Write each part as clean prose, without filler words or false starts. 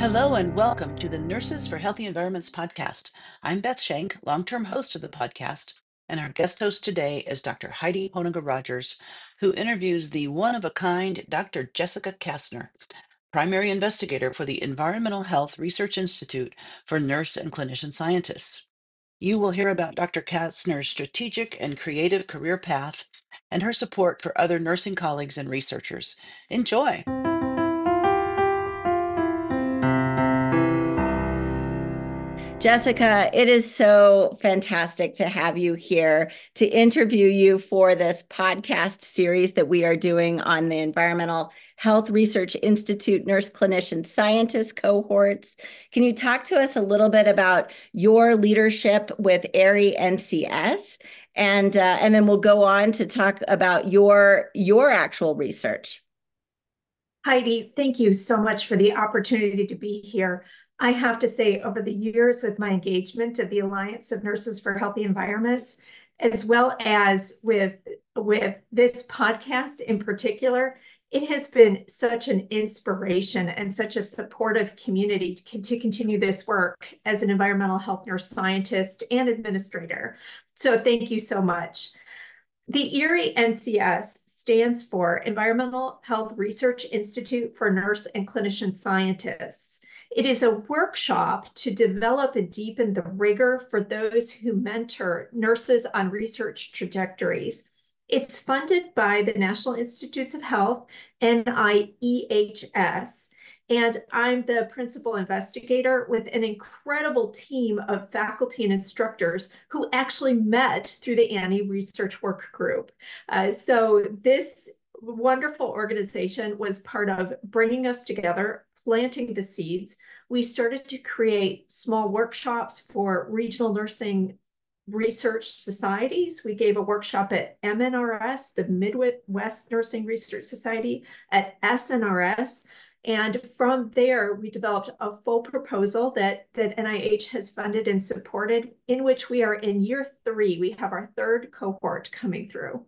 Hello and welcome to the Nurses for Healthy Environments podcast. I'm Beth Shank, long-term host of the podcast, and our guest host today is Dr. Heidi Honinger Rogers, who interviews the one-of-a-kind Dr. Jessica Kastner, primary investigator for the Environmental Health Research Institute for Nurse and Clinician Scientists. You will hear about Dr. Kastner's strategic and creative career path and her support for other nursing colleagues and researchers. Enjoy. Jessica, it is so fantastic to have you here to interview you for this podcast series that we are doing on the Environmental Health Research Institute Nurse Clinician Scientist cohorts. Can you talk to us a little bit about your leadership with ARI NCS? And then we'll go on to talk about your actual research. Heidi, thank you so much for the opportunity to be here. I have to say, over the years of my engagement at the Alliance of Nurses for Healthy Environments, as well as with this podcast in particular, it has been such an inspiration and such a supportive community to continue this work as an environmental health nurse scientist and administrator. So thank you so much. The ERIE NCS stands for Environmental Health Research Institute for Nurse and Clinician Scientists. It is a workshop to develop and deepen the rigor for those who mentor nurses on research trajectories. It's funded by the National Institutes of Health, NIEHS, and I'm the principal investigator with an incredible team of faculty and instructors who actually met through the Annie Research Work Group. So this wonderful organization was part of bringing us together, planting the seeds. We started to create small workshops for regional nursing research societies. We gave a workshop at MNRS, the Midwest Nursing Research Society, at SNRS. And from there, we developed a full proposal that NIH has funded and supported, in which we are in year 3. We have our 3rd cohort coming through.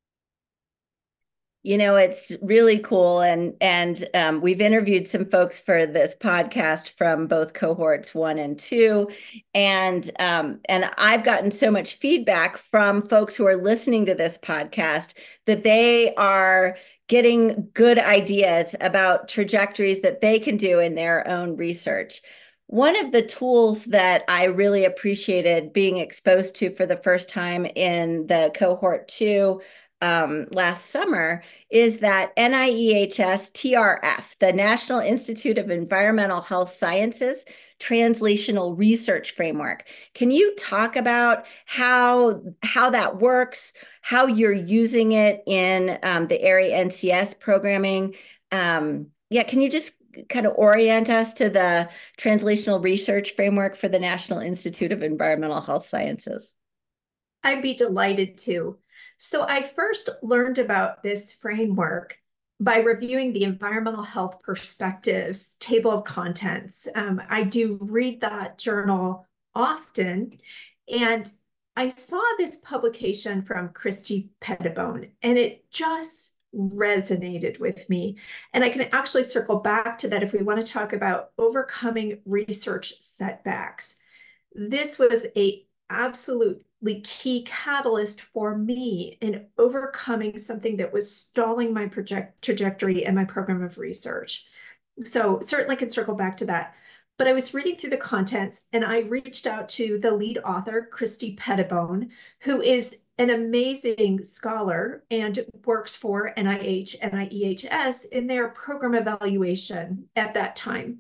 You know, it's really cool. And we've interviewed some folks for this podcast from both cohorts 1 and 2. And I've gotten so much feedback from folks who are listening to this podcast that they are getting good ideas about trajectories that they can do in their own research. One of the tools that I really appreciated being exposed to for the first time in the cohort 2 last summer is that NIEHS TRF, the National Institute of Environmental Health Sciences Translational Research Framework. Can you talk about how that works, how you're using it in the ARI NCS programming? Can you just kind of orient us to the Translational Research Framework for the National Institute of Environmental Health Sciences? I'd be delighted to. So I first learned about this framework by reviewing the Environmental Health Perspectives table of contents. I do read that journal often, and I saw this publication from Kristi Pettibone, and it just resonated with me. And I can actually circle back to that if we want to talk about overcoming research setbacks. This was an absolutely key catalyst for me in overcoming something that was stalling my trajectory and my program of research. So certainly can circle back to that. But I was reading through the contents and I reached out to the lead author, Kristi Pettibone, who is an amazing scholar and works for NIH, NIEHS in their program evaluation at that time.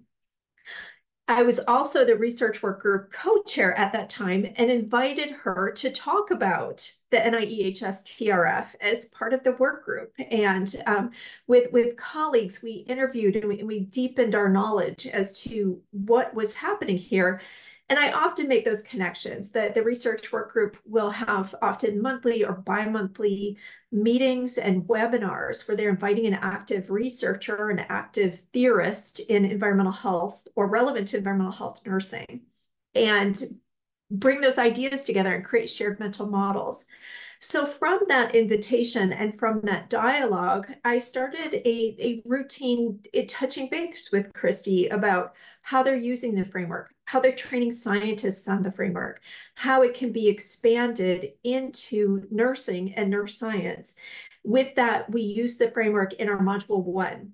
I was also the research work group co-chair at that time and invited her to talk about the NIEHS TRF as part of the work group. And with colleagues, we interviewed and we deepened our knowledge as to what was happening here. And I often make those connections that the research work group will have often monthly or bi-monthly meetings and webinars where they're inviting an active researcher, an active theorist in environmental health or relevant to environmental health nursing, and bring those ideas together and create shared mental models. So from that invitation and from that dialogue, I started a routine touching base with Christy about how they're using the framework, how they're training scientists on the framework, how it can be expanded into nursing and nurse science. With that, we use the framework in our module 1.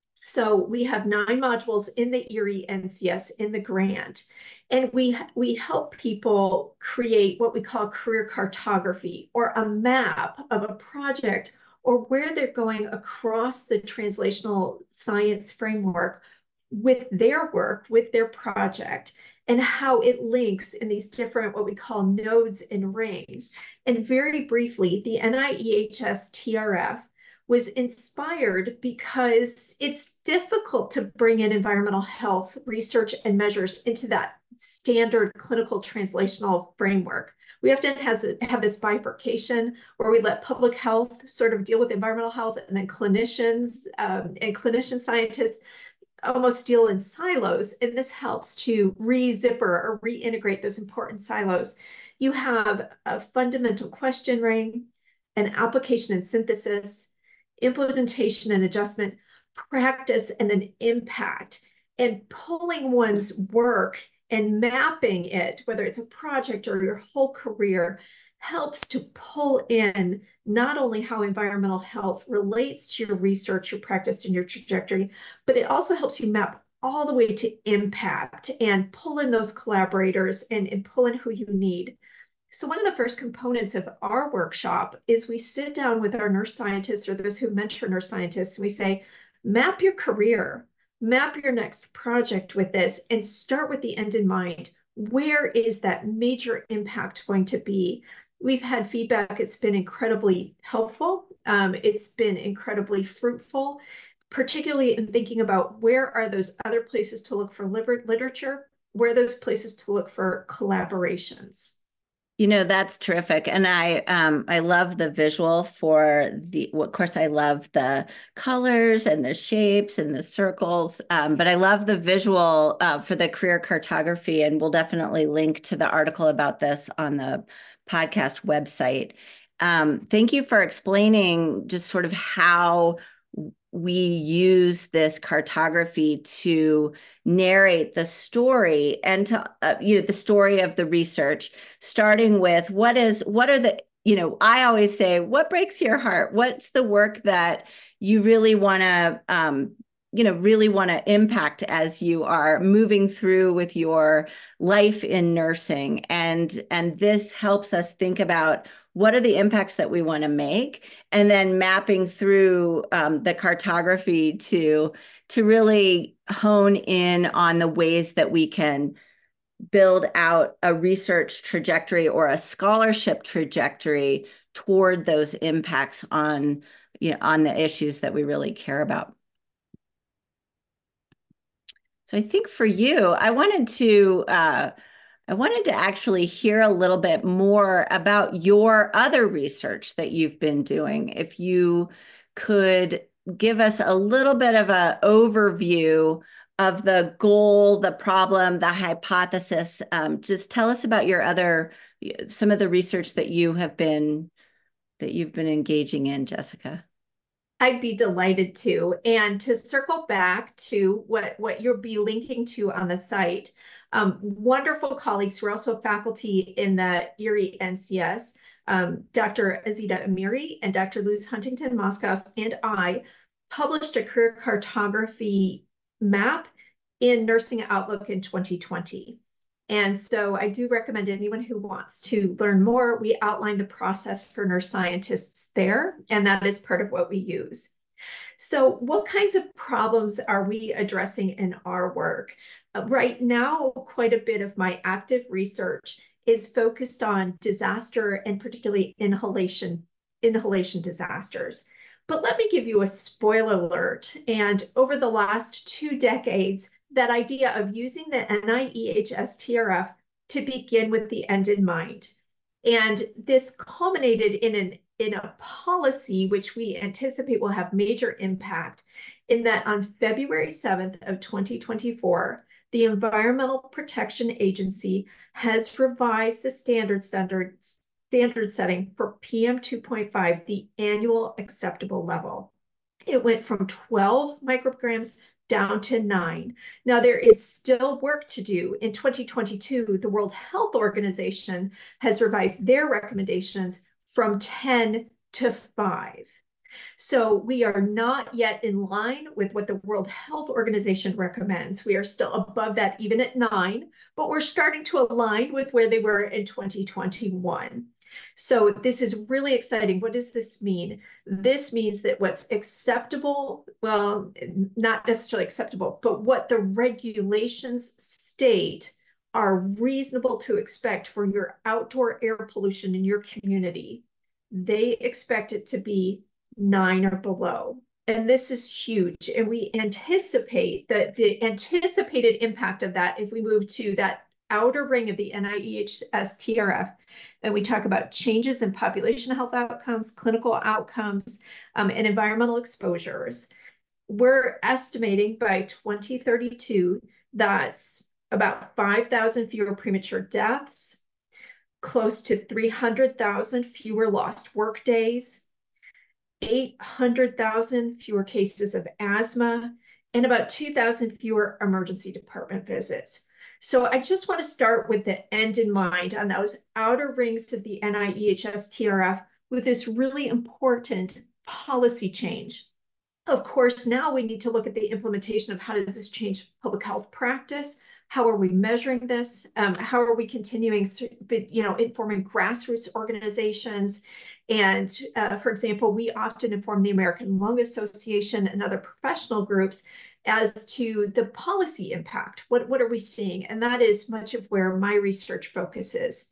So we have 9 modules in the ERIE NCS in the grant, and we help people create what we call career cartography, or a map of a project or where they're going across the translational science framework with their work, with their project, and how it links in these different what we call nodes and rings. And very briefly, the NIEHS TRF was inspired because it's difficult to bring in environmental health research and measures into that standard clinical translational framework. We often have this bifurcation where we let public health sort of deal with environmental health, and then clinicians and clinician scientists almost deal in silos. And this helps to re-zipper or reintegrate those important silos. You have a fundamental question ring, an application and synthesis, implementation and adjustment, practice, and an impact. And pulling one's work and mapping it, whether it's a project or your whole career, helps to pull in not only how environmental health relates to your research, your practice, and your trajectory, but it also helps you map all the way to impact and pull in those collaborators and pull in who you need. So one of the first components of our workshop is we sit down with our nurse scientists or those who mentor nurse scientists, and we say, map your career, map your next project with this, and start with the end in mind. Where is that major impact going to be? We've had feedback. It's been incredibly helpful. It's been incredibly fruitful, particularly in thinking about where are those other places to look for literature, where are those places to look for collaborations. You know, that's terrific. And I love the visual for of course, I love the colors and the shapes and the circles, but I love the visual for the career cartography, and we'll definitely link to the article about this on the podcast website. Thank you for explaining just sort of how we use this cartography to narrate the story and to the story of the research, starting with what are the, I always say, what breaks your heart? What's the work that you really want to really want to impact as you are moving through with your life in nursing? And this helps us think about what are the impacts that we want to make, and then mapping through the cartography to really hone in on the ways that we can build out a research trajectory or a scholarship trajectory toward those impacts on the issues that we really care about. So I think for you, I wanted to actually hear a little bit more about your other research that you've been doing. If you could give us a little bit of an overview of the goal, the problem, the hypothesis. Just tell us about some of the research that you've been engaging in, Jessica. I'd be delighted to. And to circle back to what you'll be linking to on the site, wonderful colleagues who are also faculty in the ERIE NCS, Dr. Azita Amiri and Dr. Luz Huntington Moskows and I published a career cartography map in Nursing Outlook in 2020. And so I do recommend anyone who wants to learn more, we outline the process for nurse scientists there, and that is part of what we use. So what kinds of problems are we addressing in our work? Right now, quite a bit of my active research is focused on disaster and particularly inhalation disasters. But let me give you a spoiler alert. And over the last 2 decades, that idea of using the NIEHS TRF to begin with the end in mind. And this culminated in a policy which we anticipate will have major impact, in that on February 7th of 2024, the Environmental Protection Agency has revised the standards standard setting for PM 2.5, the annual acceptable level. It went from 12 micrograms down to 9. Now, there is still work to do. In 2022, the World Health Organization has revised their recommendations from 10 to 5. So we are not yet in line with what the World Health Organization recommends. We are still above that, even at 9, but we're starting to align with where they were in 2021. So this is really exciting. What does this mean? This means that what's acceptable, well, not necessarily acceptable, but what the regulations state are reasonable to expect for your outdoor air pollution in your community. They expect it to be 9 or below. And this is huge. And we anticipate that the anticipated impact of that, if we move to that outer ring of the NIEHS TRF, and we talk about changes in population health outcomes, clinical outcomes, and environmental exposures, we're estimating by 2032, that's about 5,000 fewer premature deaths, close to 300,000 fewer lost work days, 800,000 fewer cases of asthma, and about 2,000 fewer emergency department visits. So I just want to start with the end in mind on those outer rings of the NIEHS TRF with this really important policy change. Of course, now we need to look at the implementation of how does this change public health practice? How are we measuring this? How are we continuing, informing grassroots organizations? And for example, we often inform the American Lung Association and other professional groups as to the policy impact. What are we seeing? And that is much of where my research focuses.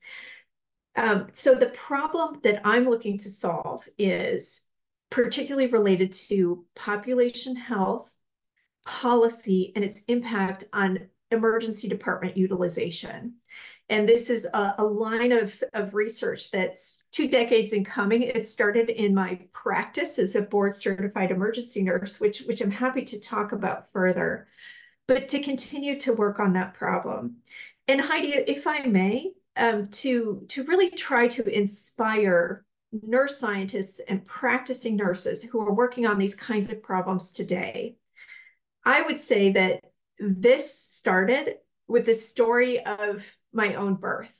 So the problem that I'm looking to solve is particularly related to population health, policy, and its impact on emergency department utilization. And this is a line of research that's 2 decades in coming. It started in my practice as a board-certified emergency nurse, which I'm happy to talk about further, but to continue to work on that problem. And Heidi, if I may, to really try to inspire nurse scientists and practicing nurses who are working on these kinds of problems today, I would say that this started with the story of my own birth.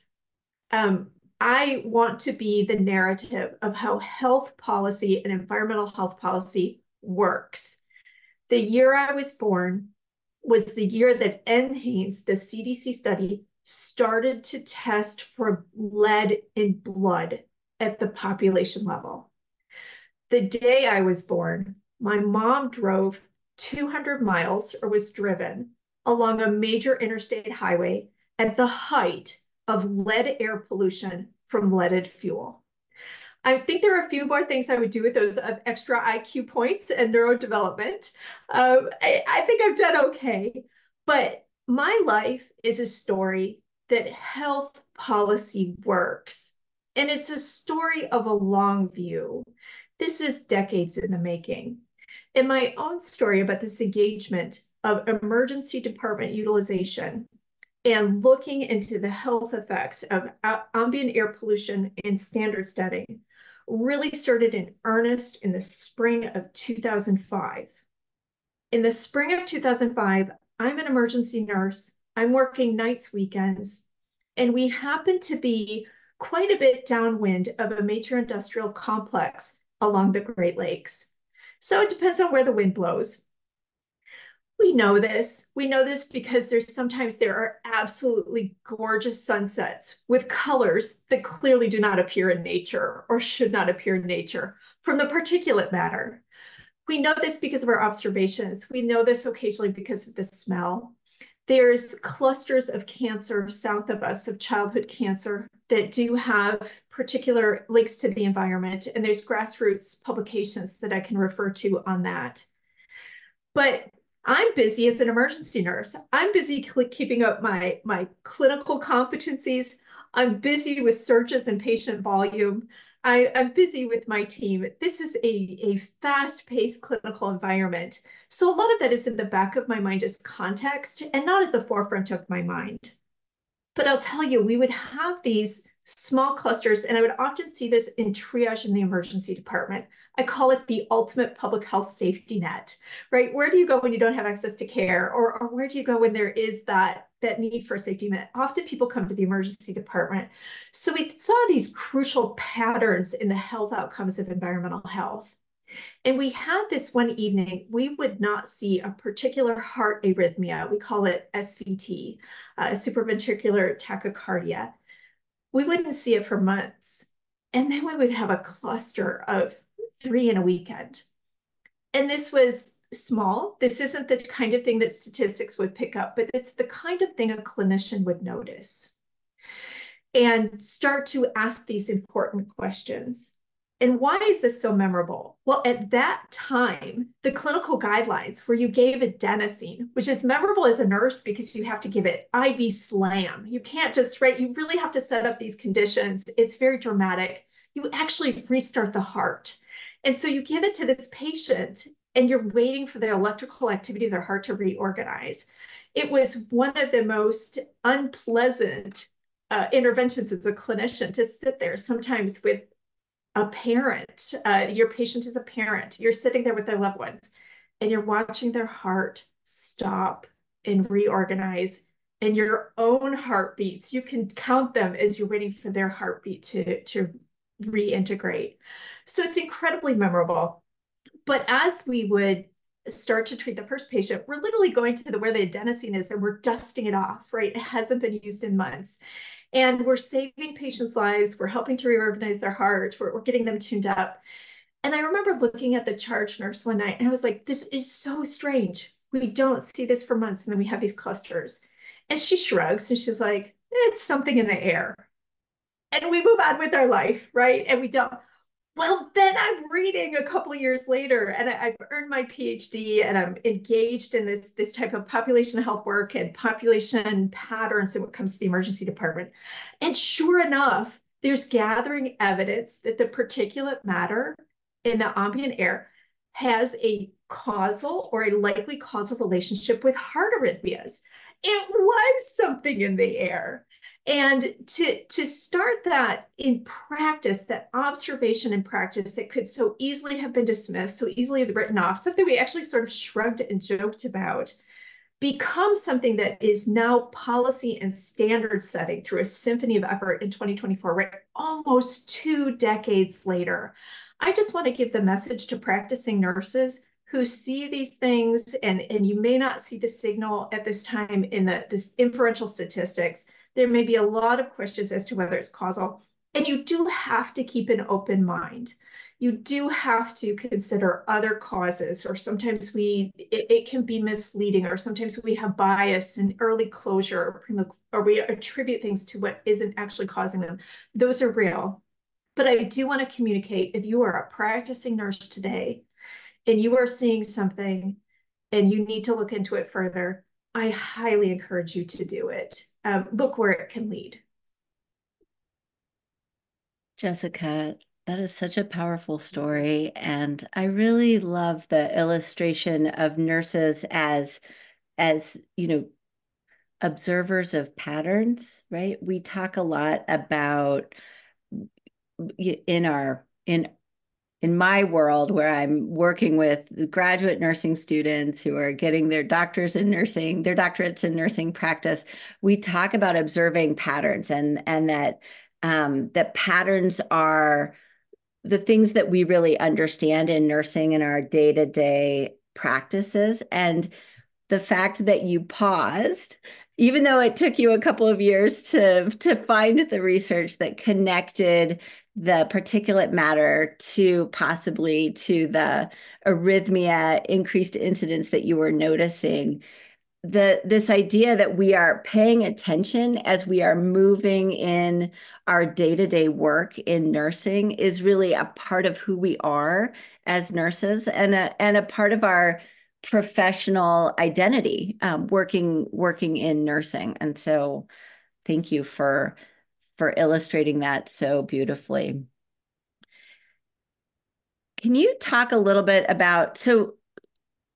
I want to be the narrative of how health policy and environmental health policy works. The year I was born was the year that NHANES, the CDC study, started to test for lead in blood at the population level. The day I was born, my mom drove 200 miles, or was driven, along a major interstate highway at the height of lead air pollution from leaded fuel. I think there are a few more things I would do with those extra IQ points and neurodevelopment. I think I've done okay, but my life is a story that health policy works. And it's a story of a long view. This is decades in the making. In my own story about this engagement of emergency department utilization and looking into the health effects of ambient air pollution in standard setting really started in earnest in the spring of 2005. In the spring of 2005, I'm an emergency nurse. I'm working nights, weekends, and we happen to be quite a bit downwind of a major industrial complex along the Great Lakes. So it depends on where the wind blows. We know this. We know this because sometimes there are absolutely gorgeous sunsets with colors that clearly do not appear in nature or should not appear in nature from the particulate matter. We know this because of our observations. We know this occasionally because of the smell. There's clusters of cancer south of us, of childhood cancer, that do have particular links to the environment. And there's grassroots publications that I can refer to on that. But I'm busy as an emergency nurse. I'm busy keeping up my clinical competencies. I'm busy with searches and patient volume. I'm busy with my team. This is a fast-paced clinical environment. So a lot of that is in the back of my mind as context and not at the forefront of my mind. But I'll tell you, we would have these small clusters, and I would often see this in triage in the emergency department. I call it the ultimate public health safety net, right? Where do you go when you don't have access to care, or where do you go when there is that need for a safety net? Often people come to the emergency department. So we saw these crucial patterns in the health outcomes of environmental health. And we had this one evening, we would not see a particular heart arrhythmia. We call it SVT, supraventricular tachycardia. We wouldn't see it for months. And then we would have a cluster of 3 in a weekend. And this was small. This isn't the kind of thing that statistics would pick up, but it's the kind of thing a clinician would notice and start to ask these important questions. And why is this so memorable? Well, at that time, the clinical guidelines where you gave adenosine, which is memorable as a nurse because you have to give it IV slam. You can't just, right? You really have to set up these conditions. It's very dramatic. You actually restart the heart. And so you give it to this patient and you're waiting for the electrical activity of their heart to reorganize. It was one of the most unpleasant interventions as a clinician to sit there sometimes with a parent. Your patient is a parent. You're sitting there with their loved ones and you're watching their heart stop and reorganize, and your own heartbeats, you can count them as you're waiting for their heartbeat to reintegrate. So it's incredibly memorable. But as we would start to treat the first patient, we're literally going to where the adenosine is and we're dusting it off, right? It hasn't been used in months. And we're saving patients' lives. We're helping to reorganize their heart. We're getting them tuned up. And I remember looking at the charge nurse one night and I was like, this is so strange. We don't see this for months. And then we have these clusters. And she shrugs and she's like, it's something in the air. And we move on with our life, right? And we don't. Well, then I'm reading a couple of years later, and I've earned my PhD, and I'm engaged in this type of population health work and population patterns in what comes to the emergency department. And sure enough, there's gathering evidence that the particulate matter in the ambient air has a causal or a likely causal relationship with heart arrhythmias. It was something in the air. And to start that in practice, that observation in practice that could so easily have been dismissed, so easily have written off, something we actually sort of shrugged and joked about, becomes something that is now policy and standard setting through a symphony of effort in 2024, right? Almost 2 decades later. I just want to give the message to practicing nurses who see these things, and you may not see the signal at this time in this inferential statistics. There may be a lot of questions as to whether it's causal, and you do have to keep an open mind. You do have to consider other causes, or sometimes it can be misleading, or sometimes we have bias and early closure, or we attribute things to what isn't actually causing them. Those are real. But I do want to communicate, if you are a practicing nurse today and you are seeing something and you need to look into it further, I highly encourage you to do it. Look where it can lead. Jessica, that is such a powerful story. And I really love the illustration of nurses as observers of patterns, right? We talk a lot about in my world where I'm working with graduate nursing students who are getting their doctorates in nursing practice, we talk about observing patterns, and that patterns are the things that we really understand in nursing in our day-to-day practices. And the fact that you paused, even though it took you a couple of years to find the research that connected the particulate matter to possibly to the arrhythmia increased incidence that you were noticing, this idea that we are paying attention as we are moving in our day-to-day work in nursing is really a part of who we are as nurses, and a part of our professional identity, working in nursing. And so thank you for illustrating that so beautifully. Can you talk a little bit about, so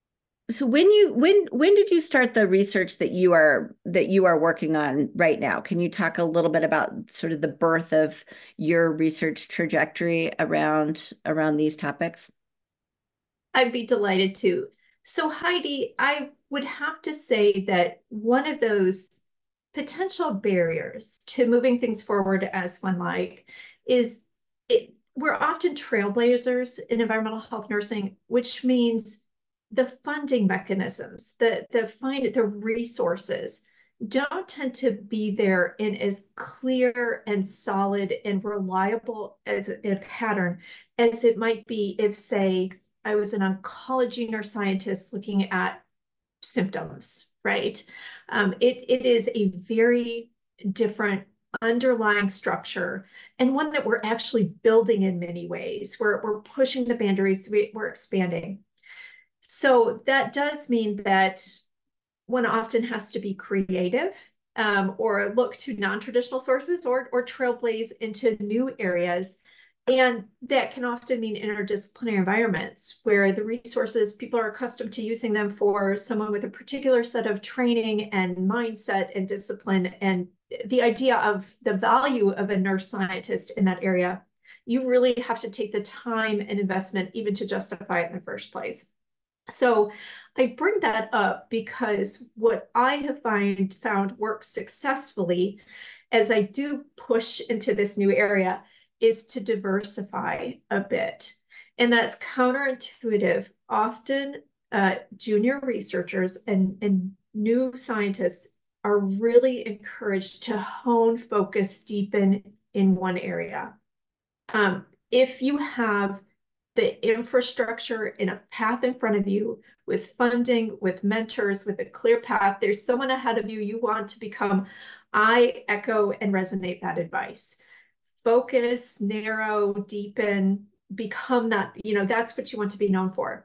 So when did you start the research that you are working on right now? Can you talk a little bit about sort of the birth of your research trajectory around these topics? I'd be delighted to. So, Heidi, I would have to say that one of those potential barriers to moving things forward as one like is we're often trailblazers in environmental health nursing, which means the funding mechanisms, the resources don't tend to be there in as clear and solid and reliable as a pattern as it might be if, say, I was an oncology nurse scientist looking at symptoms, right? It is a very different underlying structure and one that we're actually building in many ways. We're pushing the boundaries, we're expanding. So that does mean that one often has to be creative, or look to non-traditional sources or trailblaze into new areas. And that can often mean interdisciplinary environments where the resources, people are accustomed to using them for someone with a particular set of training and mindset and discipline. And the idea of the value of a nurse scientist in that area, you really have to take the time and investment even to justify it in the first place. So I bring that up because what I have found works successfully as I do push into this new area is to diversify a bit. And that's counterintuitive. Often junior researchers and new scientists are really encouraged to hone, focus, deepen in one area. If you have the infrastructure in a path in front of you with funding, with mentors, with a clear path, there's someone ahead of you you want to become, I echo and resonate that advice. Focus, narrow, deepen, become that, that's what you want to be known for.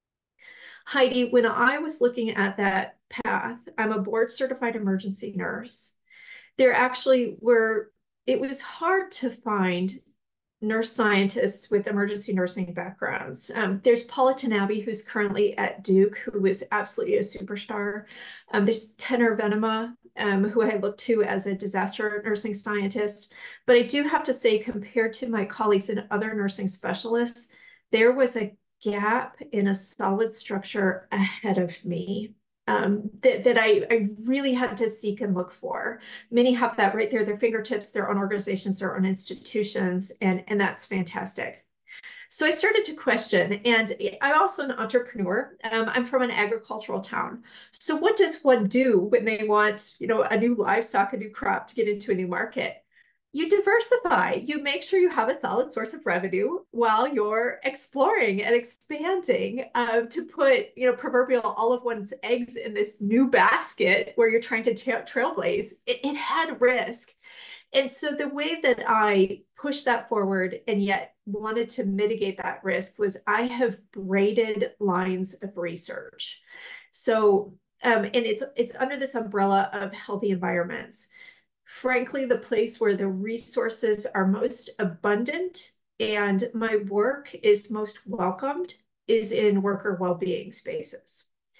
Heidi, when I was looking at that path, I'm a board certified emergency nurse. There actually were, it was hard to find nurse scientists with emergency nursing backgrounds. There's Paula Tanabe, who's currently at Duke, who is absolutely a superstar. There's Tenor Venema, who I look to as a disaster nursing scientist. But I do have to say, compared to my colleagues and other nursing specialists, there was a gap in a solid structure ahead of me. That I really had to seek and look for. Many have that right there at their fingertips, their own organizations, their own institutions, and that's fantastic. So I started to question, and I'm also an entrepreneur. I'm from an agricultural town. So what does one do when they want, a new livestock, a new crop to get into a new market? You diversify. You make sure you have a solid source of revenue while you're exploring and expanding, to put, proverbial all of one's eggs in this new basket where you're trying to trailblaze. It had risk. And so the way that I pushed that forward and yet wanted to mitigate that risk was I have braided lines of research. So, and it's under this umbrella of healthy environments. Frankly, the place where the resources are most abundant and my work is most welcomed is in worker well-being spaces.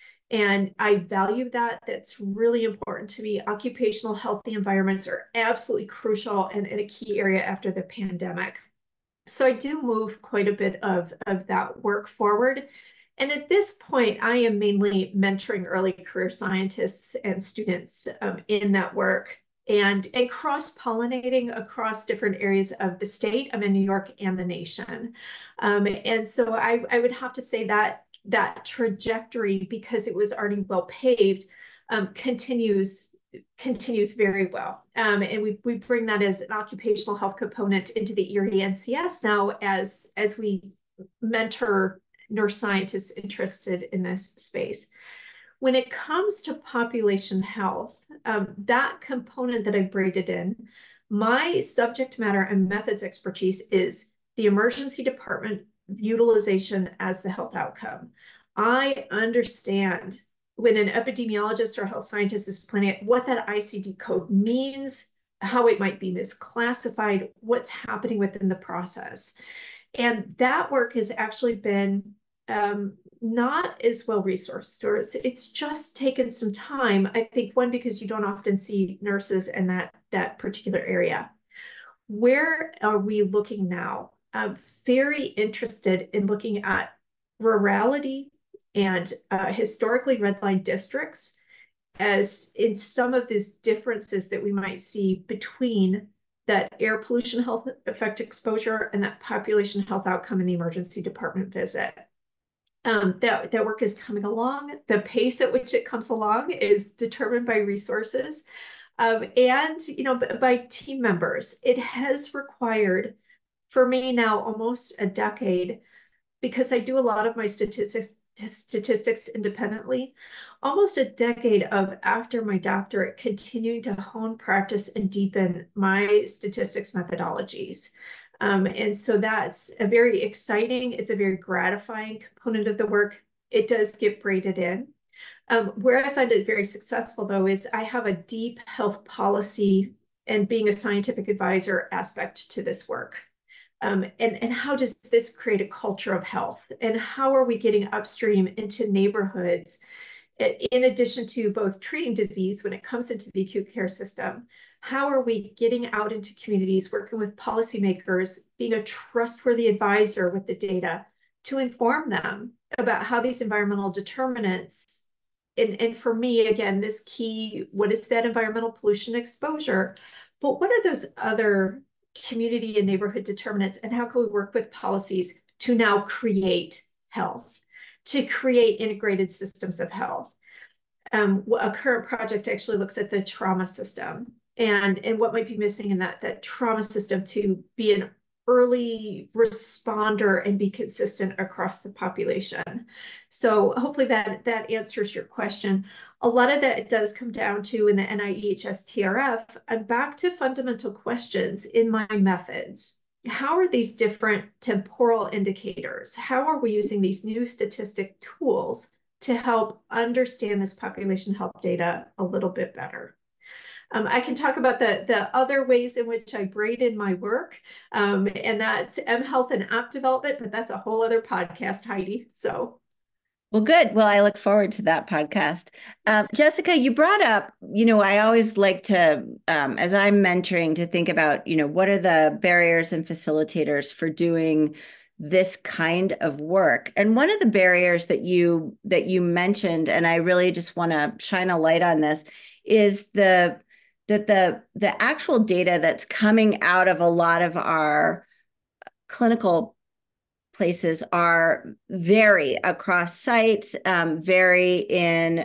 And I value that. That's really important to me. Occupational healthy environments are absolutely crucial and a key area after the pandemic. So I do move quite a bit of that work forward. And at this point, I am mainly mentoring early career scientists and students in that work and cross-pollinating across different areas of the state. I'm in New York and the nation. And so I would have to say that trajectory, because it was already well paved, continues very well. And we bring that as an occupational health component into the Erie NCS now as we mentor nurse scientists interested in this space. When it comes to population health, that component that I braided in, my subject matter and methods expertise is the emergency department utilization as the health outcome. I understand when an epidemiologist or health scientist is planning out what that ICD code means, how it might be misclassified, what's happening within the process. And that work has actually been not as well resourced, or it's just taken some time. I think one, because you don't often see nurses in that particular area. Where are we looking now? I'm very interested in looking at rurality and historically redlined districts as in some of these differences that we might see between that air pollution health effect exposure and that population health outcome in the emergency department visit. That work is coming along. The pace at which it comes along is determined by resources. And by team members. It has required, for me now, almost a decade, because I do a lot of my statistics independently, almost a decade of, after my doctorate, continuing to hone, practice, and deepen my statistics methodologies. And so that's a very exciting, it's a very gratifying component of the work. It does get braided in. Where I find it very successful, though, is I have a deep health policy and being a scientific advisor aspect to this work. And how does this create a culture of health? And how are we getting upstream into neighborhoods, in addition to both treating disease when it comes into the acute care system? How are we getting out into communities, working with policymakers, being a trustworthy advisor with the data to inform them about how these environmental determinants, and for me, again, this key, what is that environmental pollution exposure? But what are those other community and neighborhood determinants, and how can we work with policies to now create health, to create integrated systems of health? A current project actually looks at the trauma system and what might be missing in that trauma system to be an early responder and be consistent across the population. So hopefully that answers your question. A lot of that does come down to, in the NIEHS TRF, I'm back to fundamental questions in my methods. How are these different temporal indicators? How are we using these new statistic tools to help understand this population health data a little bit better? I can talk about the other ways in which I braid in my work, and that's mHealth and app development, but that's a whole other podcast, Heidi. So. Well, good. Well, I look forward to that podcast. Jessica, you brought up, I always like to, as I'm mentoring, to think about, what are the barriers and facilitators for doing this kind of work? And one of the barriers that you mentioned, and I really just want to shine a light on this, is that the actual data that's coming out of a lot of our clinical places vary across sites, vary in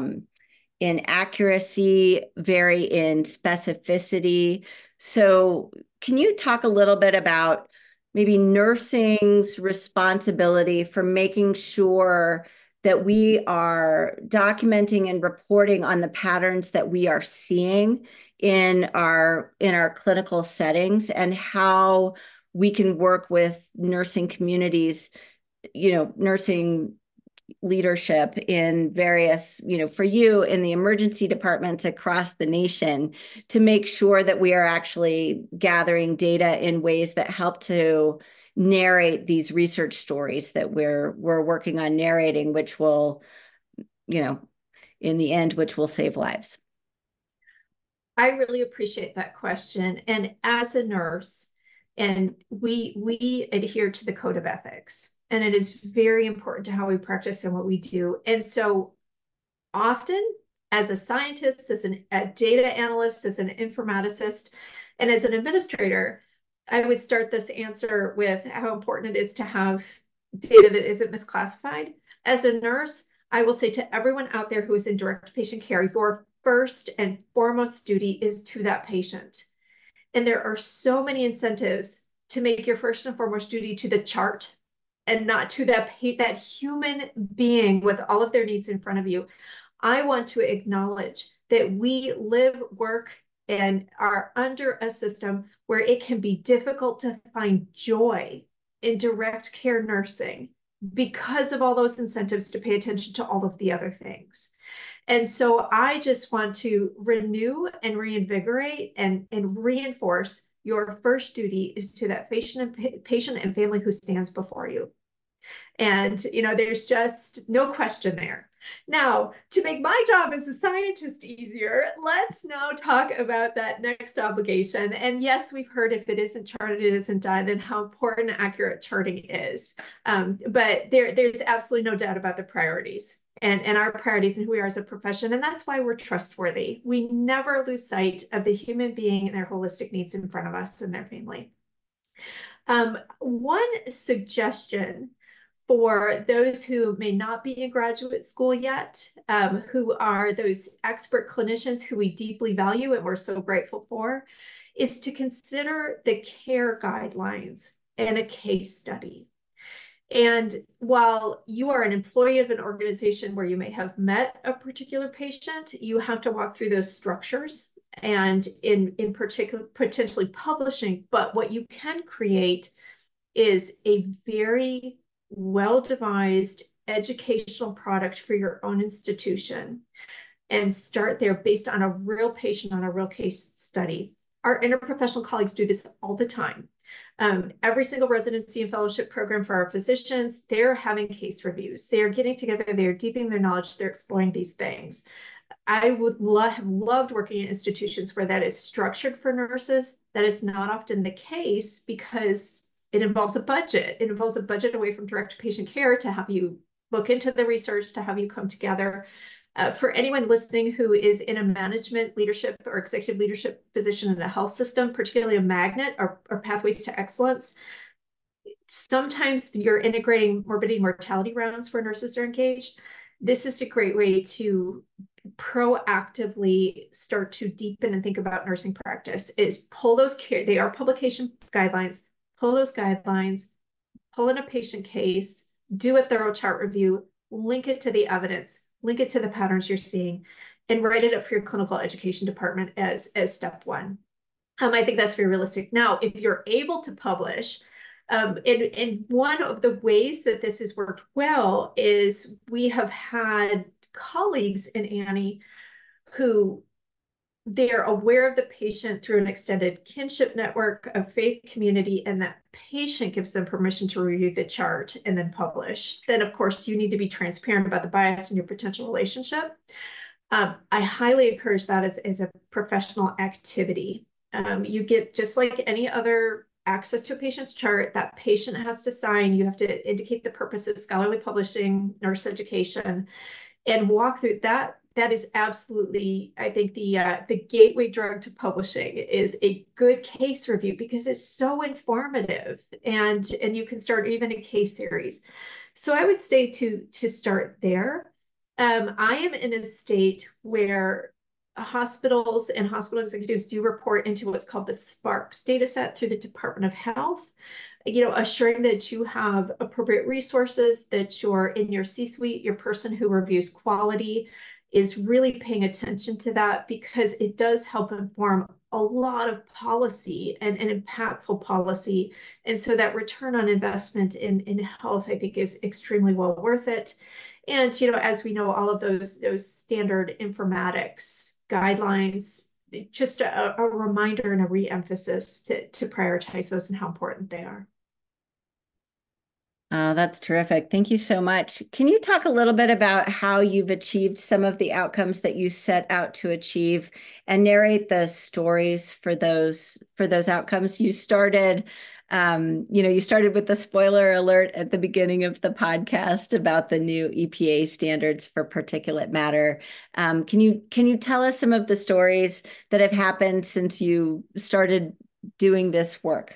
accuracy, vary in specificity. So can you talk a little bit about maybe nursing's responsibility for making sure that we are documenting and reporting on the patterns that we are seeing in our clinical settings, and how we can work with nursing communities, nursing leadership in various, for you in the emergency departments across the nation, to make sure that we are actually gathering data in ways that help to narrate these research stories that we're working on narrating, which will, in the end, which will save lives. I really appreciate that question. And as a nurse, and we adhere to the code of ethics, and it is very important to how we practice and what we do. And so often, as a scientist, as a data analyst, as an informaticist, and as an administrator, I would start this answer with how important it is to have data that isn't misclassified. As a nurse, I will say to everyone out there who is in direct patient care, your first and foremost duty is to that patient. And there are so many incentives to make your first and foremost duty to the chart and not to that human being with all of their needs in front of you. I want to acknowledge that we live, work, and are under a system where it can be difficult to find joy in direct care nursing because of all those incentives to pay attention to all of the other things. And so I just want to renew and reinvigorate and reinforce your first duty is to that patient and family who stands before you. And, there's just no question there. Now, to make my job as a scientist easier, let's now talk about that next obligation. And yes, we've heard if it isn't charted, it isn't done, and how important accurate charting is. But there's absolutely no doubt about the priorities and our priorities and who we are as a profession. And that's why we're trustworthy. We never lose sight of the human being and their holistic needs in front of us and their family. One suggestion for those who may not be in graduate school yet, who are those expert clinicians who we deeply value and we're so grateful for, is to consider the care guidelines and a case study. And while you are an employee of an organization where you may have met a particular patient, you have to walk through those structures and in particular, potentially publishing. But what you can create is a very well-devised educational product for your own institution and start there based on a real patient, on a real case study. Our interprofessional colleagues do this all the time. Every single residency and fellowship program for our physicians, they're having case reviews. They're getting together, they're deepening their knowledge, they're exploring these things. I would have loved working in institutions where that is structured for nurses. That is not often the case because it involves a budget. It involves a budget away from direct patient care to have you look into the research, to have you come together. For anyone listening who is in a management leadership or executive leadership position in a health system, particularly a magnet or pathways to excellence, sometimes you're integrating morbidity and mortality rounds where nurses are engaged. This is a great way to proactively start to deepen and think about nursing practice, is pull those care, they are publication guidelines, pull those guidelines, pull in a patient case, do a thorough chart review, link it to the evidence, link it to the patterns you're seeing, and write it up for your clinical education department as step one. I think that's very realistic. Now, if you're able to publish, and one of the ways that this has worked well is we have had colleagues in Annie who they're aware of the patient through an extended kinship network of faith community, and that patient gives them permission to review the chart and then publish. Then, of course, you need to be transparent about the bias in your potential relationship. I highly encourage that as a professional activity. You get, just like any other access to a patient's chart, that patient has to sign. You have to indicate the purpose of scholarly publishing, nurse education, and walk through that. That is absolutely, I think, the gateway drug to publishing is a good case review because it's so informative, and you can start even a case series. So I would say to start there. I am in a state where hospitals and hospital executives do report into what's called the SPARCS data set through the Department of Health, assuring that you have appropriate resources, that you're in your C-suite, your person who reviews quality is really paying attention to that, because it does help inform a lot of policy and impactful policy. And so that return on investment in health, I think, is extremely well worth it. And, as we know, all of those standard informatics guidelines, just a reminder and a re-emphasis to prioritize those and how important they are. Oh, that's terrific. Thank you so much. Can you talk a little bit about how you've achieved some of the outcomes that you set out to achieve and narrate the stories for those outcomes? You started with the spoiler alert at the beginning of the podcast about the new EPA standards for particulate matter. Can you tell us some of the stories that have happened since you started doing this work?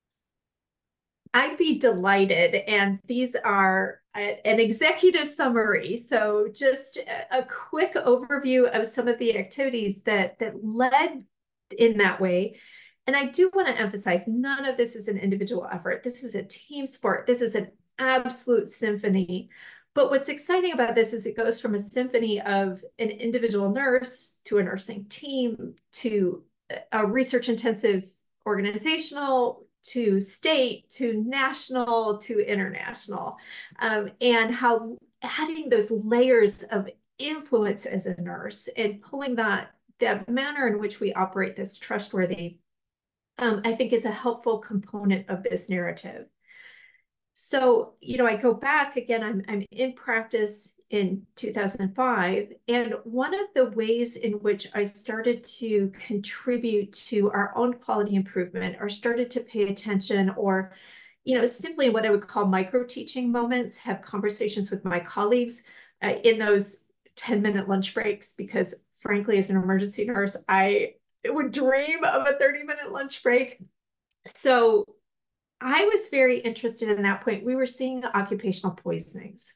I'd be delighted. And these are an executive summary. So just a quick overview of some of the activities that led in that way. And I do want to emphasize, none of this is an individual effort. This is a team sport. This is an absolute symphony. But what's exciting about this is it goes from a symphony of an individual nurse to a nursing team to a research-intensive organizational to state, to national, to international, and how adding those layers of influence as a nurse and pulling that manner in which we operate this trustworthy, I think is a helpful component of this narrative. So, I go back again, I'm in practice in 2005. And one of the ways in which I started to contribute to our own quality improvement, or started to pay attention, or, simply what I would call micro teaching moments, have conversations with my colleagues in those 10-minute lunch breaks, because frankly, as an emergency nurse, I would dream of a 30-minute lunch break. So I was very interested in that point. We were seeing occupational poisonings.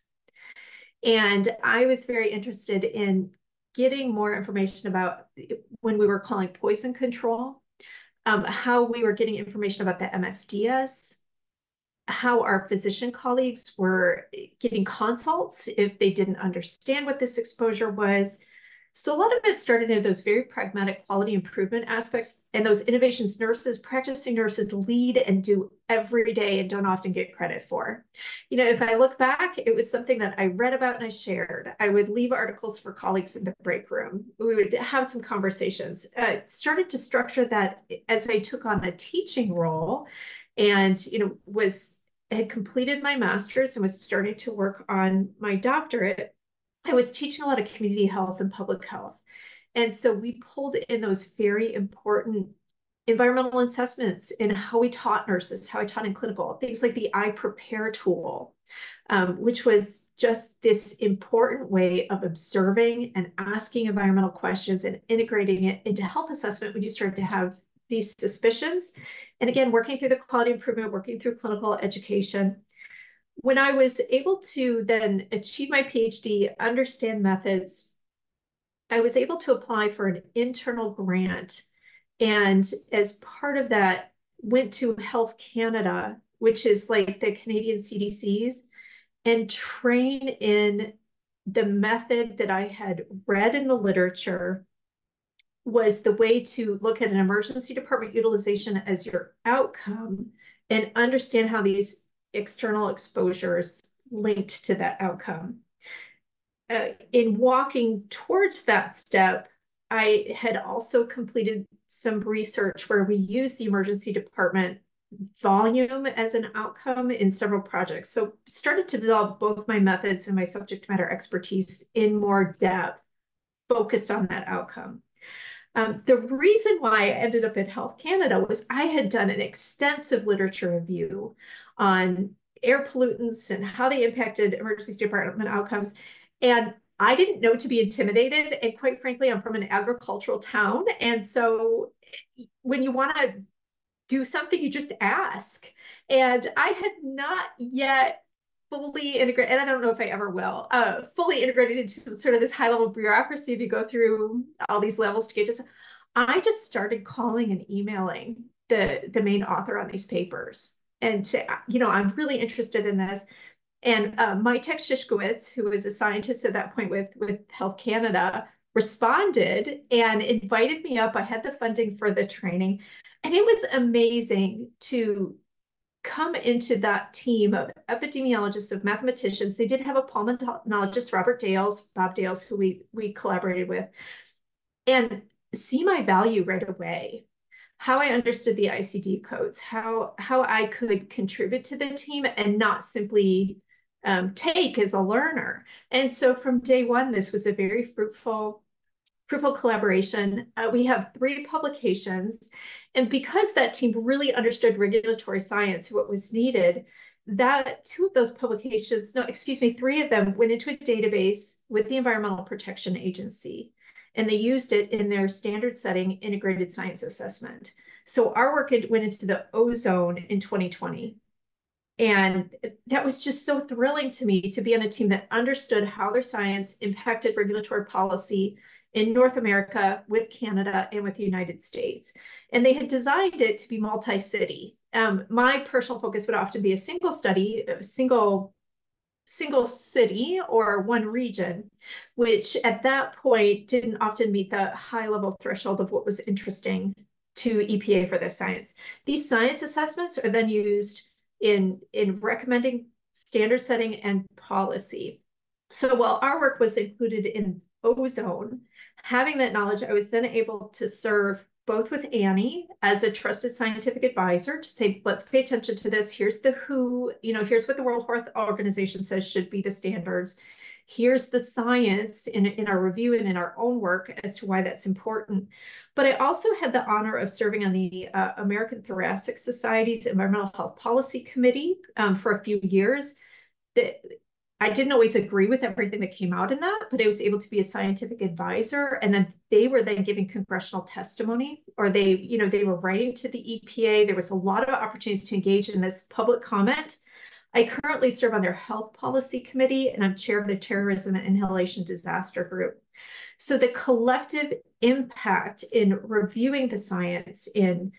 And I was very interested in getting more information about when we were calling poison control, how we were getting information about the MSDS, how our physician colleagues were getting consults if they didn't understand what this exposure was. So a lot of it started in those very pragmatic quality improvement aspects, and those innovations practicing nurses lead and do every day and don't often get credit for. If I look back, it was something that I read about and I shared. I would leave articles for colleagues in the break room. We would have some conversations. Started to structure that as I took on a teaching role, and had completed my master's and was starting to work on my doctorate. I was teaching a lot of community health and public health. And so we pulled in those very important environmental assessments in how we taught nurses, how I taught in clinical, things like the iPrepare tool, which was just this important way of observing and asking environmental questions and integrating it into health assessment when you start to have these suspicions. And again, working through the quality improvement, working through clinical education. When I was able to then achieve my PhD, understand methods, I was able to apply for an internal grant. And as part of that, went to Health Canada, which is like the Canadian CDC's, and train in the method that I had read in the literature was the way to look at an emergency department utilization as your outcome and understand how these external exposures linked to that outcome. In walking towards that step, I had also completed some research where we used the emergency department volume as an outcome in several projects. So started to develop both my methods and my subject matter expertise in more depth, focused on that outcome. The reason why I ended up at Health Canada was I had done an extensive literature review on air pollutants and how they impacted emergency department outcomes. And I didn't know to be intimidated. And quite frankly, I'm from an agricultural town. And so when you want to do something, you just ask. And I had not yet fully integrated, and I don't know if I ever will, fully integrated into sort of this high level bureaucracy if you go through all these levels to get to. I just started calling and emailing the main author on these papers and say, I'm really interested in this. And Majtek Szyszkowicz, who was a scientist at that point with Health Canada, responded and invited me up. I had the funding for the training, and it was amazing to come into that team of epidemiologists, of mathematicians. They did have a pulmonologist, Bob Dales, who we collaborated with, and see my value right away. How I understood the ICD codes, how I could contribute to the team and not simply take as a learner. And so from day one, this was a very fruitful collaboration. We have 3 publications. And because that team really understood regulatory science, what was needed, that 2 of those publications, 3 of them went into a database with the Environmental Protection Agency. And they used it in their standard setting integrated science assessment. So our work went into the ozone in 2020. And that was just so thrilling to me to be on a team that understood how their science impacted regulatory policy in North America, with Canada, and with the United States. And they had designed it to be multi-city. My personal focus would often be a single study, a single city or one region, which at that point didn't often meet the high level threshold of what was interesting to EPA for their science. These science assessments are then used in recommending standard setting and policy. So while our work was included in ozone, having that knowledge, I was then able to serve both with Annie as a trusted scientific advisor to say, let's pay attention to this. Here's the WHO, here's what the World Health Organization says should be the standards. Here's the science in our review and in our own work as to why that's important. But I also had the honor of serving on the American Thoracic Society's Environmental Health Policy Committee for a few years. I didn't always agree with everything that came out in that, but I was able to be a scientific advisor. And then they were then giving congressional testimony, or they were writing to the EPA. There was a lot of opportunities to engage in this public comment. I currently serve on their health policy committee, and I'm chair of the terrorism and inhalation disaster group. So the collective impact in reviewing the science, in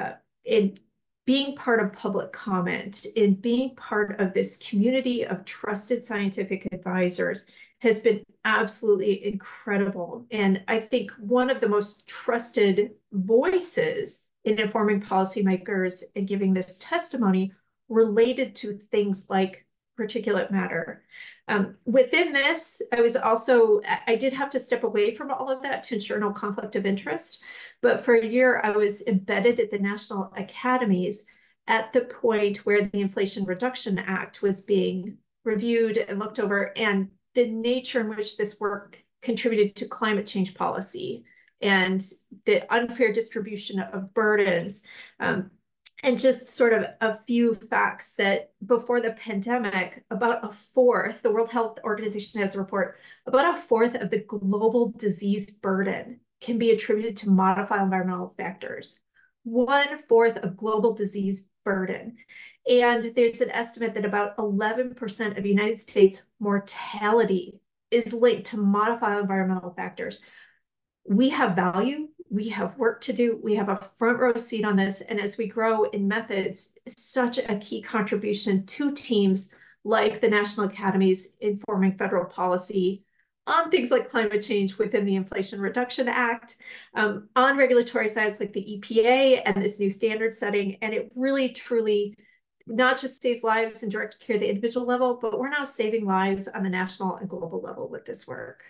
being part of public comment, in being part of this community of trusted scientific advisors has been absolutely incredible. And I think one of the most trusted voices in informing policymakers and giving this testimony related to things like particulate matter. Within this, I did have to step away from all of that to ensure no conflict of interest. But for a year, I was embedded at the National Academies at the point where the Inflation Reduction Act was being reviewed and looked over, and the nature in which this work contributed to climate change policy and the unfair distribution of burdens. And just sort of a few facts that before the pandemic, about a fourth, the World Health Organization has a report, about a fourth of the global disease burden can be attributed to modified environmental factors. 1/4 of global disease burden. And there's an estimate that about 11% of United States mortality is linked to modified environmental factors. We have value, we have work to do, we have a front row seat on this. And as we grow in methods, it's such a key contribution to teams like the National Academies informing federal policy on things like climate change within the Inflation Reduction Act, on regulatory sides like the EPA and this new standard setting. And it really, truly not just saves lives in direct care at the individual level, but we're now saving lives on the national and global level with this work.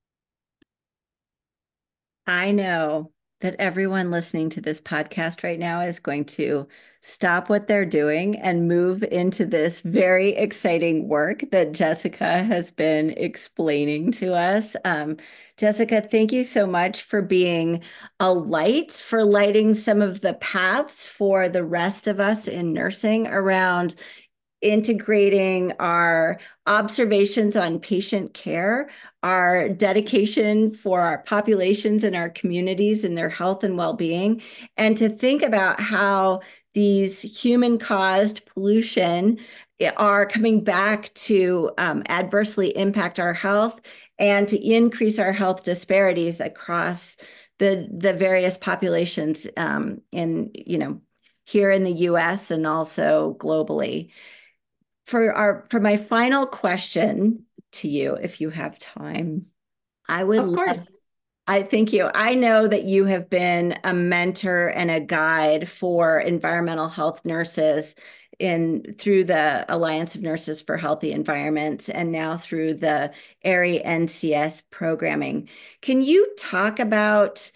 I know that everyone listening to this podcast right now is going to stop what they're doing and move into this very exciting work that Jessica has been explaining to us. Jessica, thank you so much for being a light, for lighting some of the paths for the rest of us in nursing around integrating our observations on patient care, our dedication for our populations and our communities and their health and well-being, and to think about how these human-caused pollution are coming back to adversely impact our health and to increase our health disparities across the various populations here in the US and also globally. For my final question to you, if you have time, I would Of course. I thank you. I know that you have been a mentor and a guide for environmental health nurses through the Alliance of Nurses for Healthy Environments and now through the ARI NCS programming. Can you talk about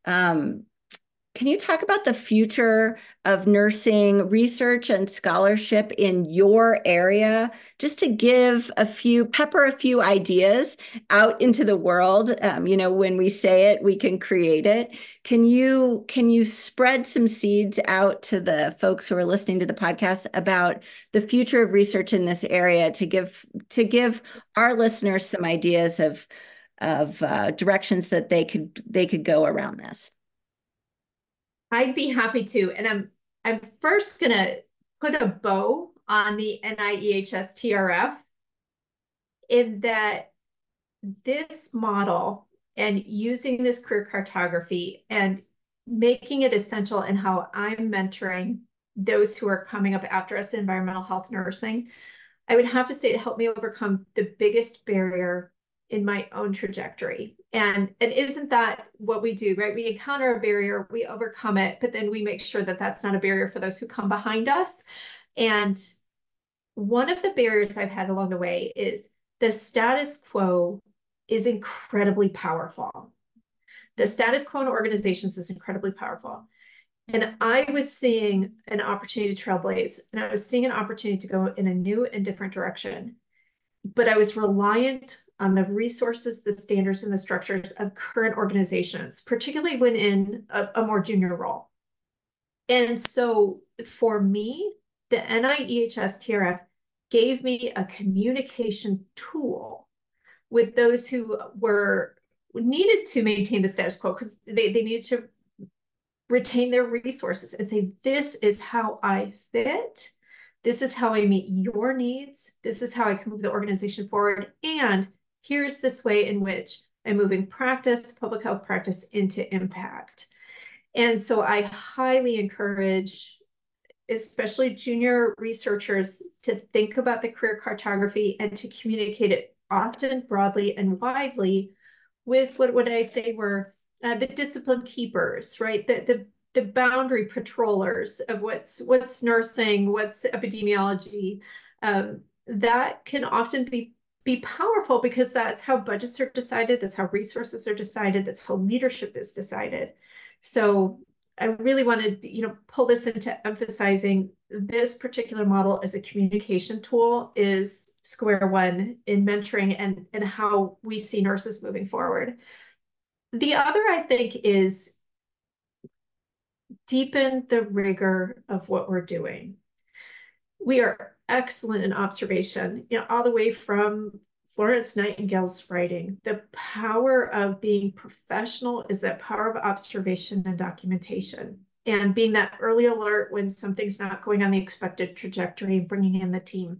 the future of nursing research and scholarship in your area, just to pepper a few ideas out into the world? When we say it, we can create it. Can you spread some seeds out to the folks who are listening to the podcast about the future of research in this area to give our listeners some ideas of directions that they could go around this? I'd be happy to. And I'm first going to put a bow on the NIEHS TRF in that this model and using this career cartography and making it essential in how I'm mentoring those who are coming up after us in environmental health nursing, I would have to say to help me overcome the biggest barrier in my own trajectory. And isn't that what we do, right? We encounter a barrier, we overcome it, but then we make sure that that's not a barrier for those who come behind us. And one of the barriers I've had along the way is the status quo is incredibly powerful. The status quo in organizations is incredibly powerful. And I was seeing an opportunity to trailblaze, and I was seeing an opportunity to go in a new and different direction. But I was reliant on the resources, the standards, and the structures of current organizations, particularly when in a more junior role. And so for me, the NIEHS TRF gave me a communication tool with those who were needed to maintain the status quo because they needed to retain their resources and say, this is how I fit. This is how I meet your needs. This is how I can move the organization forward. And here's this way in which I'm moving practice, public health practice into impact. And so I highly encourage, especially junior researchers, to think about the career cartography and to communicate it often, broadly, and widely with what would I say were the discipline keepers, right? The boundary patrollers of what's nursing, what's epidemiology. That can often be powerful because that's how budgets are decided, that's how resources are decided, that's how leadership is decided. So I really wanted to, pull this into emphasizing this particular model as a communication tool is square one in mentoring and how we see nurses moving forward. The other, I think, is deepen the rigor of what we're doing. We are excellent in observation, all the way from Florence Nightingale's writing. The power of being professional is that power of observation and documentation, and being that early alert when something's not going on the expected trajectory, bringing in the team.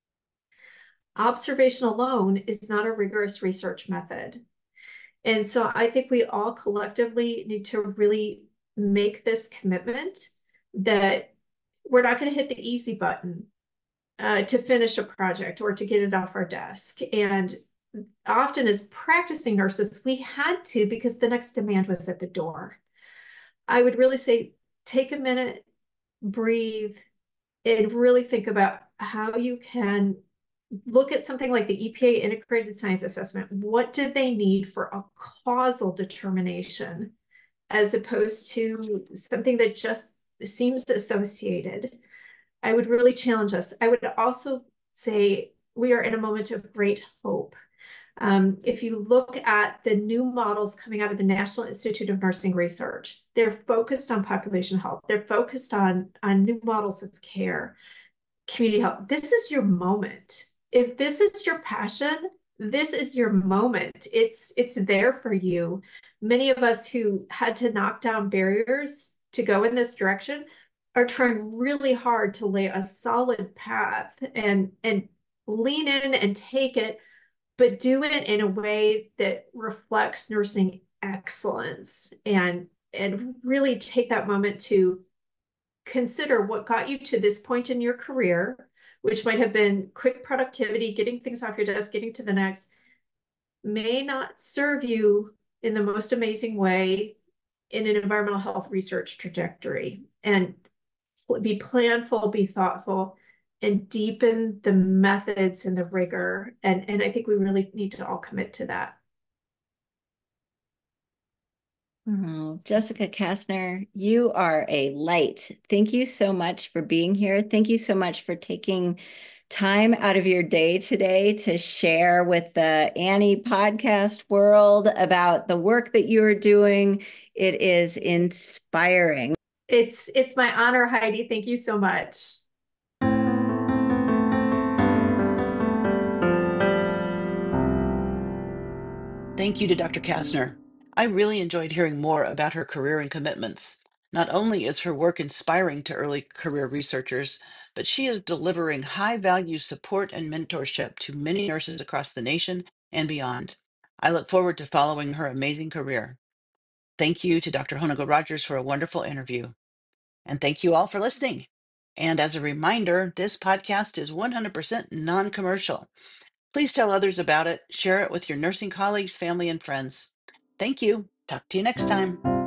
Observation alone is not a rigorous research method. And so I think we all collectively need to really make this commitment that we're not going to hit the easy button to finish a project or to get it off our desk. And often as practicing nurses, we had to because the next demand was at the door. I would really say, take a minute, breathe, and really think about how you can look at something like the EPA Integrated Science Assessment. What do they need for a causal determination as opposed to something that just seems associated? I would really challenge us. I would also say we are in a moment of great hope. If you look at the new models coming out of the National Institute of Nursing Research, they're focused on population health. They're focused on new models of care, community health. This is your moment. If this is your passion, this is your moment. It's there for you. Many of us who had to knock down barriers to go in this direction are trying really hard to lay a solid path and lean in and take it, but do it in a way that reflects nursing excellence and really take that moment to consider what got you to this point in your career, which might have been quick productivity, getting things off your desk, getting to the next, may not serve you in the most amazing way in an environmental health research trajectory. And be planful, be thoughtful, and deepen the methods and the rigor. And I think we really need to all commit to that. Oh, Jessica Kastner, you are a light. Thank you so much for being here. Thank you so much for taking time out of your day today to share with the Annie podcast world about the work that you are doing. It is inspiring. It's my honor, Heidi. Thank you so much. Thank you to Dr. Kastner. I really enjoyed hearing more about her career and commitments. Not only is her work inspiring to early career researchers, but she is delivering high-value support and mentorship to many nurses across the nation and beyond. I look forward to following her amazing career. Thank you to Dr. Honoka Rogers for a wonderful interview. And thank you all for listening. And as a reminder, this podcast is 100% non-commercial. Please tell others about it, share it with your nursing colleagues, family, and friends. Thank you. Talk to you next time.